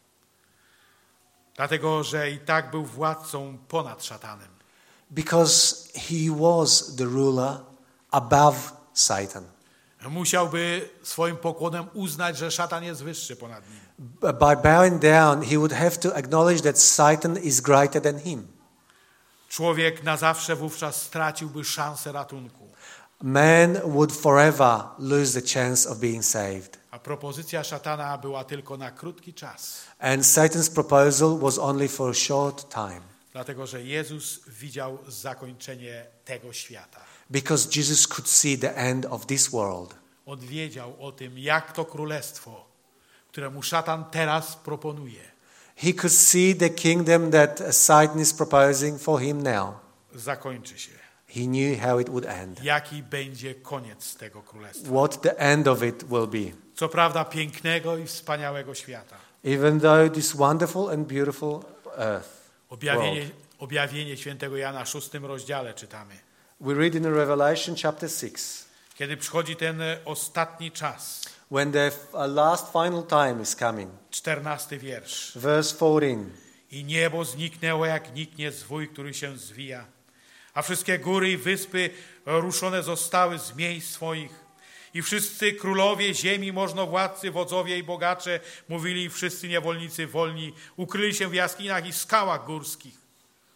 Dlatego, że i tak był władcą ponad szatanem. Because he was the ruler above Satan. Musiałby swoim pokłonem uznać, że szatan jest wyższy ponad nim. By bowing down, he would have to acknowledge that Satan is greater than him. Człowiek na zawsze wówczas straciłby szansę ratunku. Man would forever lose the chance of being saved. A propozycja szatana była tylko na krótki czas. And Satan's proposal was only for a short time. Dlatego, że Jezus widział zakończenie tego świata. Because Jesus could see the end of this world. On wiedział o tym, jak to królestwo, któremu szatan teraz proponuje, He could see the kingdom that Satan is proposing for him now. zakończy się. He knew how it would end. Jaki będzie koniec tego królestwa. What the end of it will be. Co prawda pięknego i wspaniałego świata. Even though this wonderful and beautiful earth. Objawienie świętego Jana w 6 rozdziale czytamy. We read in Revelation chapter 6. Kiedy przychodzi ten ostatni czas. When the last final time is coming. 14 wiersz. Verse 14. I niebo zniknęło jak niknie zwój, który się zwija. A wszystkie góry i wyspy ruszone zostały z miejsc swoich. I wszyscy królowie ziemi, możnowładcy, wodzowie i bogacze, mówili wszyscy niewolnicy wolni, ukryli się w jaskiniach i skałach górskich.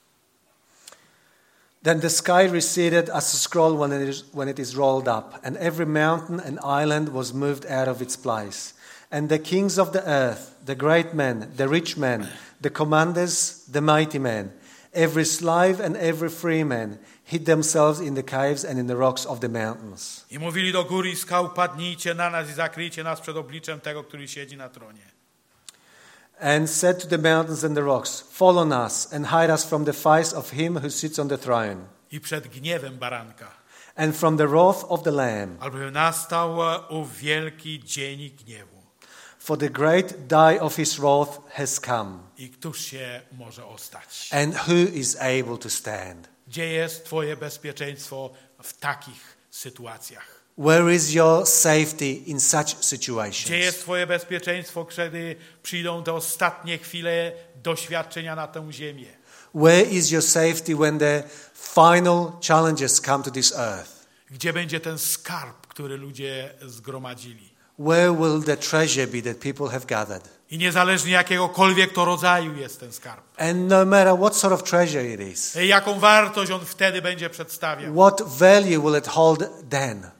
Then the sky receded as a scroll when it is rolled up, and every mountain and island was moved out of its place. And the kings of the earth, the great men, the rich men, the commanders, the mighty men, every slave and every free man, hid themselves in the caves and in the rocks of the mountains. I mówili do gór i skał, padnijcie na nas i zakryjcie nas przed obliczem tego, który siedzi na tronie. And said to the mountains and the rocks, fall on us and hide us from the face of him who sits on the throne. I przed gniewem baranka. And from the wrath of the Lamb. Albowiem nastał ów wielki dzień gniewu. For the great day of his wrath has come. I któż się może ostać? And who is able to stand? Gdzie jest twoje bezpieczeństwo w takich sytuacjach? Where is your safety in such situations? Gdzie jest twoje bezpieczeństwo, kiedy przyjdą te ostatnie chwile doświadczenia na tę ziemię? Where is your safety when the final challenges come to this earth? Gdzie będzie ten skarb, który ludzie zgromadzili? Where will the treasure be that people have gathered? I niezależnie jakiegokolwiek to rodzaju jest ten skarb. And no matter what sort of treasure it is, Jaką wartość on wtedy będzie przedstawiał? what value will it hold then?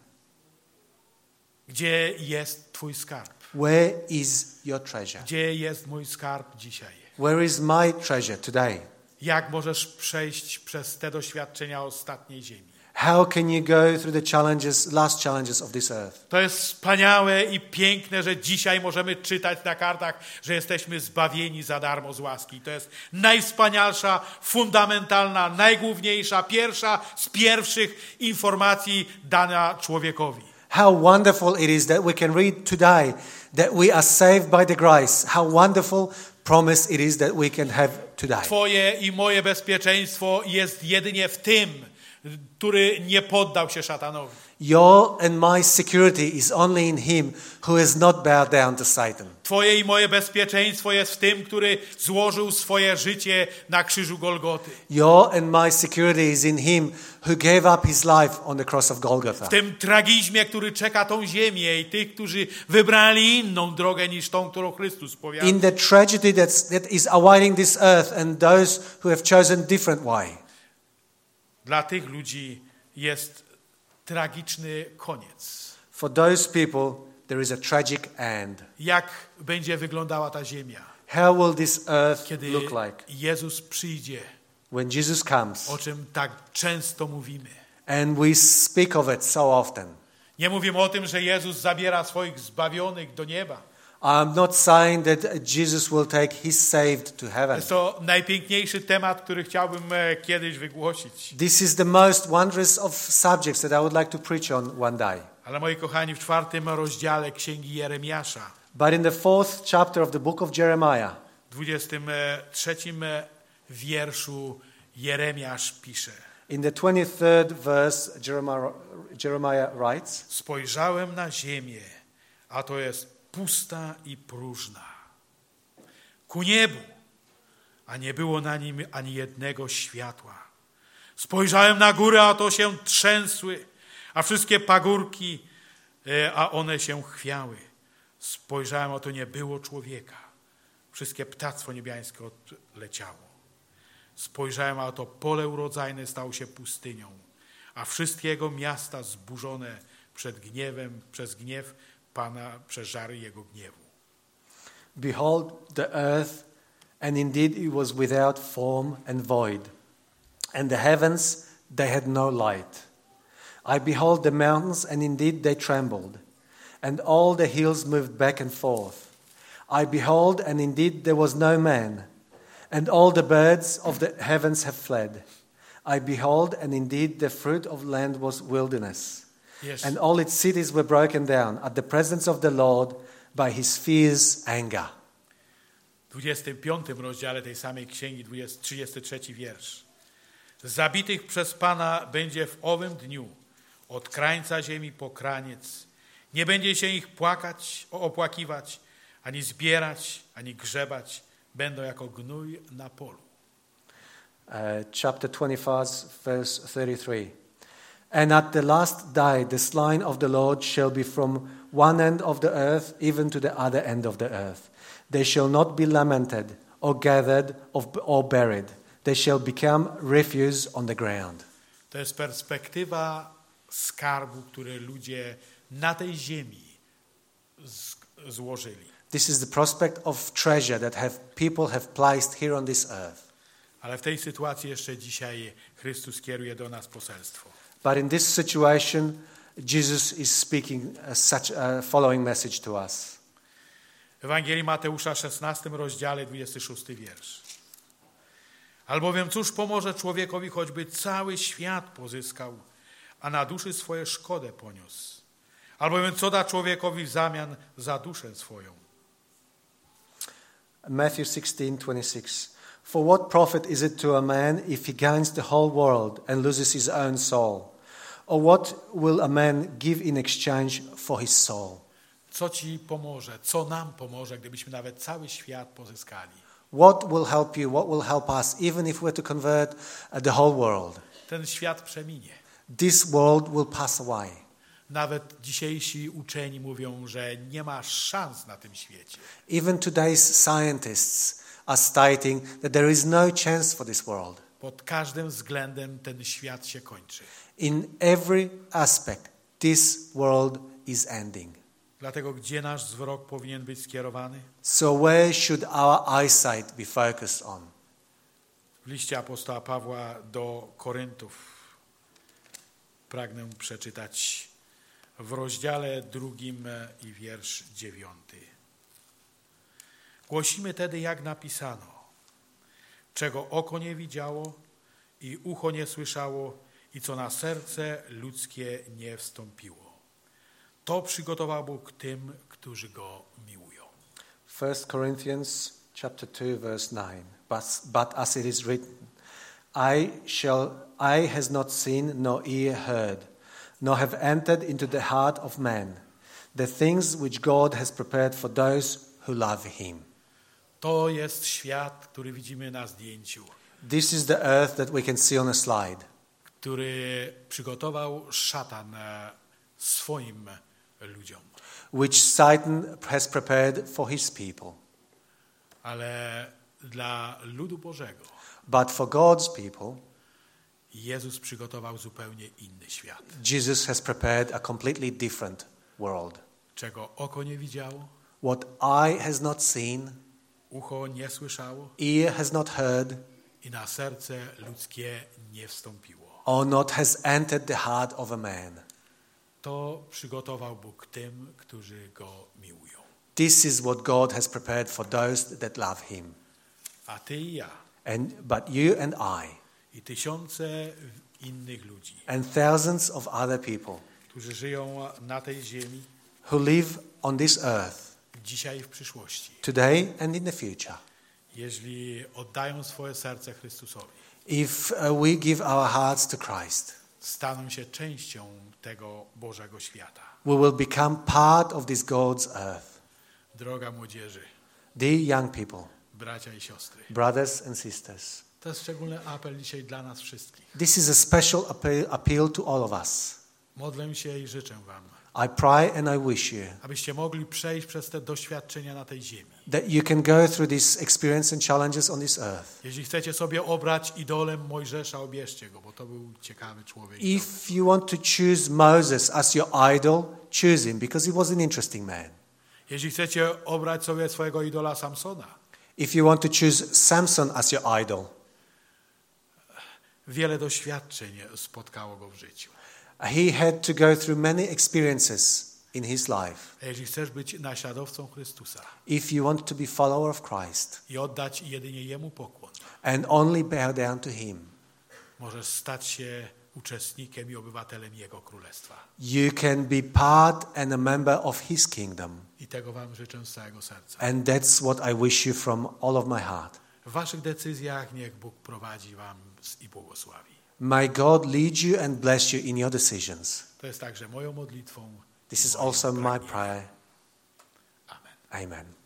Gdzie jest twój skarb? Where is your treasure? Gdzie jest mój skarb dzisiaj? Where is my treasure today? Jak możesz przejść przez te doświadczenia ostatniej ziemi? How can you go through the challenges, last challenges of this earth? To jest wspaniałe i piękne, że dzisiaj możemy czytać na kartach, że jesteśmy zbawieni za darmo z łaski. To jest najwspanialsza, fundamentalna, najgłówniejsza, pierwsza z pierwszych informacji dana człowiekowi. How wonderful it is that we can read today that we are saved by the grace. How wonderful promise it is that we can have today. Twoje i moje bezpieczeństwo jest jedynie w tym, który nie poddał się szatanowi. Your and my security is only in him who has not bowed down to Satan. Twoje i moje bezpieczeństwo jest w tym, który złożył swoje życie na krzyżu Golgoty. Your and my security is in him who gave up his life on the cross of Golgotha. W tym tragizmie, który czeka tą ziemię i tych, którzy wybrali inną drogę niż tą, którą Chrystus powiada. In the tragedy that is awaiting this earth and those who have chosen different way. Dla tych ludzi jest tragiczny koniec. For those people there is a tragic end. Jak będzie wyglądała ta ziemia, How will this earth kiedy look like Jezus przyjdzie, when Jesus comes? o czym tak często mówimy. And we speak of it so often. Nie mówimy o tym, że Jezus zabiera swoich zbawionych do nieba. I'm not saying that Jesus will take his saved to heaven. Jest to najpiękniejszy temat, który chciałbym kiedyś wygłosić. This is the most wondrous of subjects that I would like to preach on one day. Ale moi kochani, w 4 rozdziale Księgi Jeremiasza, But in the 4th chapter of the book of Jeremiah, 23 wierszu Jeremiasz pisze: in the 23rd verse, Jeremiah writes, Spojrzałem na ziemię, a to jest pusta i próżna. Ku niebu, a nie było na nim ani jednego światła. Spojrzałem na górę, a to się trzęsły, a wszystkie pagórki, a one się chwiały. Spojrzałem, a to nie było człowieka. Wszystkie ptactwo niebiańskie odleciało. Spojrzałem, a to pole urodzajne stało się pustynią, a wszystkie jego miasta zburzone przez gniew Pana, przez żary jego gniewu. Behold the earth, and indeed it was without form and void, and the heavens, they had no light. I behold the mountains, and indeed they trembled, and all the hills moved back and forth. I behold, and indeed there was no man, and all the birds of the heavens have fled. I behold, and indeed the fruit of land was wilderness, Yes. and all its cities were broken down at the presence of the Lord by his fierce anger. W 25 rozdziale tej samej księgi, 33 wiersz. Zabitych przez Pana będzie w owym dniu, od krańca ziemi po kraniec. Nie będzie się ich opłakiwać, ani zbierać, ani grzebać. Będą jako gnój na polu. Chapter 25, verse 33. And at the last day the slain of the Lord shall be from one end of the earth even to the other end of the earth. They shall not be lamented or gathered or buried. They shall become refuse on the ground. To jest perspektywa skarbu, który ludzie na tej ziemi złożyli. This is the prospect of treasure that people have placed here on this earth. Ale w tej sytuacji jeszcze dzisiaj Chrystus kieruje do nas poselstwo. But in this situation, Jesus is speaking such a following message to us. W Ewangelii Mateusza 16 rozdziale 26 wiersz. Albowiem cóż pomoże człowiekowi, choćby cały świat pozyskał, a na duszy swoje szkodę poniósł? Albowiem co da człowiekowi w zamian za duszę swoją? Matthew 16:26. For what profit is it to a man if he gains the whole world and loses his own soul? Or what will a man give in exchange for his soul? Co ci pomoże, co nam pomoże, gdybyśmy nawet cały świat pozyskali? What will help you? What will help us, even if we're to convert the whole world? Ten świat przeminie. This world will pass away. Nawet dzisiejsi uczeni mówią, że nie ma szans na tym świecie. Even today's scientists are stating that there is no chance for this world. Pod każdym względem ten świat się kończy. In every aspect, this world is ending. Dlatego gdzie nasz wzrok powinien być skierowany? So where should our eyesight be focused on? W liście apostoła Pawła do Koryntów pragnę przeczytać w rozdziale 2 i wiersz 9. Głosimy tedy, jak napisano, czego oko nie widziało i ucho nie słyszało i co na serce ludzkie nie wstąpiło. To przygotował Bóg tym, którzy Go miłują. 1 Corinthians chapter 2 verse 9. But as it is written, Eye has not seen, nor ear heard, nor have entered into the heart of man, the things which God has prepared for those who love him. To jest świat, który widzimy na zdjęciu, This is the earth that we can see on a slide, który przygotował szatan swoim ludziom. which Satan has prepared for his people. Ale dla ludu Bożego But for God's people, Jezus przygotował zupełnie inny świat. Jesus has prepared a completely different world. Czego oko nie widziało, What eye has not seen, ucho nie słyszało ear has not heard, i na serce ludzkie nie wstąpiło. or not has entered the heart of a man. To przygotował Bóg tym, którzy Go miłują. This is what God has prepared for those that love him. A ty i ja But you and I, i tysiące innych ludzi, and thousands of other people którzy żyją na tej ziemi who live on this earth, dzisiaj i w przyszłości, today and in the future, jeśli oddają swoje serce Chrystusowi, if we give our hearts to Christ, staną się częścią tego Bożego świata. we will become part of this God's earth. Droga młodzieży, Dear young people, bracia i siostry, brothers and sisters, to jest szczególny apel dzisiaj dla nas wszystkich. this is a special appeal to all of us. Modlę się i życzę wam, I pray and I wish you abyście mogli przejść przez te doświadczenia na tej ziemi. that you can go through this experience and challenges on this earth. Jeśli chcecie sobie obrać idolem Mojżesza, obierzcie go, bo to był ciekawy człowiek. If you want to choose Moses as your idol, choose him because he was an interesting man. Jeśli chcecie obrać sobie swojego idola Samsona, If you want to choose Samson as your idol, wiele doświadczeń spotkało go w życiu. he had to go through many experiences in his life. A jeśli chcesz być naśladowcą Chrystusa If you want to be follower of Christ i oddać jedynie Jemu pokłon, and only bow down to him, możesz stać się uczestnikiem i obywatelem Jego Królestwa. you can be part and a member of his kingdom. I tego wam życzę z całego serca. And that's what I wish you from all of my heart. W waszych decyzjach niech Bóg prowadzi wam i błogosławi. May God lead you and bless you in your decisions. To jest także moją modlitwą. This is moim also my pragnieniem. prayer. Amen. Amen.